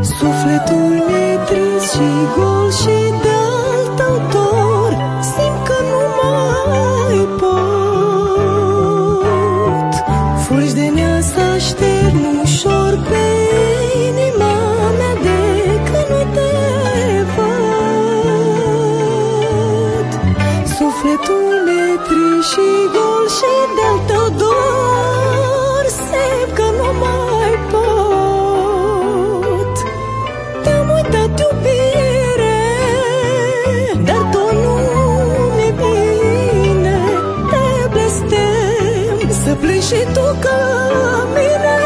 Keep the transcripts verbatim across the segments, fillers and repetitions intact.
Sufletul mi-e trist și gol și de-al tău dor, simt că nu mai pot. Fulgi de neasta aștern ușor pe inima mea de când nu te văd. Sufletul mi-e trist și gol și de-al tău dor, simt că nu mai pot. Te-am uitat, iubire, dar tot nu mi-e bine. Te blestem să plângi și tu ca mine.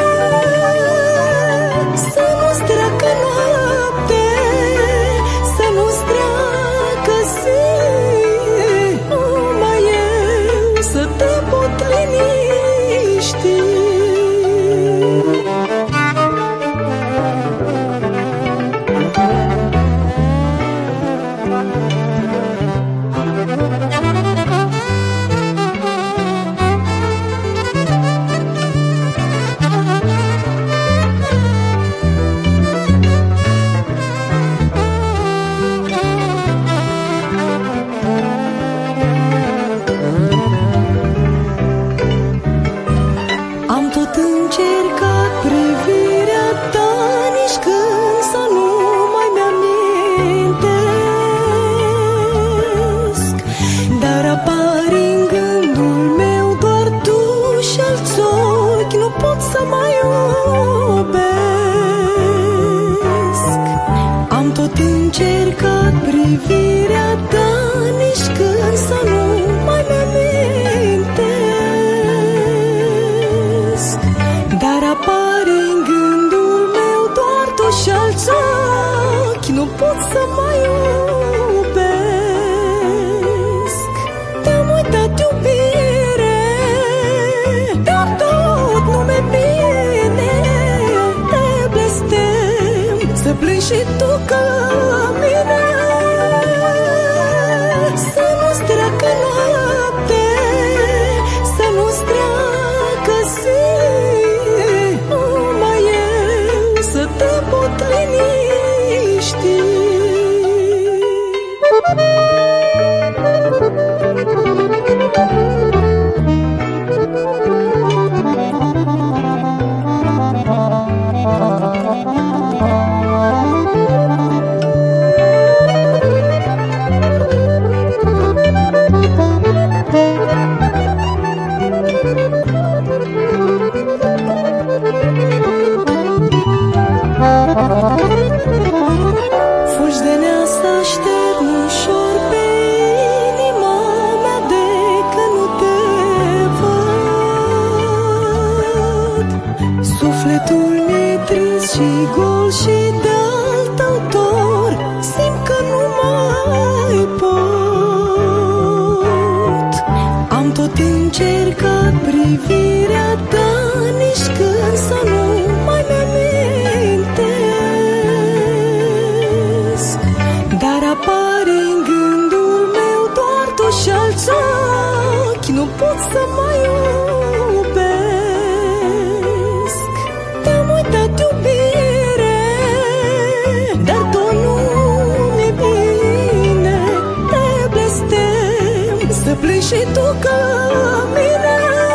Să nu-ți treacă noapte, să nu-ți treacă zi, numai eu să te pot liniști. Am tot încercat privirea ta, nici când să nu mai mi-amintesc, dar apari în gândul meu doar tu și alți ochi, nu pot să mai iubesc. Am tot încercat privirea ta, nici când să nu mai mi-amintesc, dar apare în gândul meu doar tu și alți ochi, nu pot să mai iubesc. Te-am uitat, iubire, dar tot nu mi-e bine. Te blestem să plângi și tu ca mine. Să nu-ți treacă noapte, să nu-ți treacă zi, numai eu să te pot liniști. Fulgi de neasta aștern ușor pe inima mea de când nu te văd. Sufletul mi-e trist și gol și de-al tău dor, simt că nu mai pot. Am tot încercat privirea ta, nici când să nu mai mi-amintesc, dar apare în gândul meu doar tu și alți ochi, nu pot să mai iubesc. Te-am uitat, iubire, dar tot nu mi-e bine. Te blestem să plângi și tu ca mine.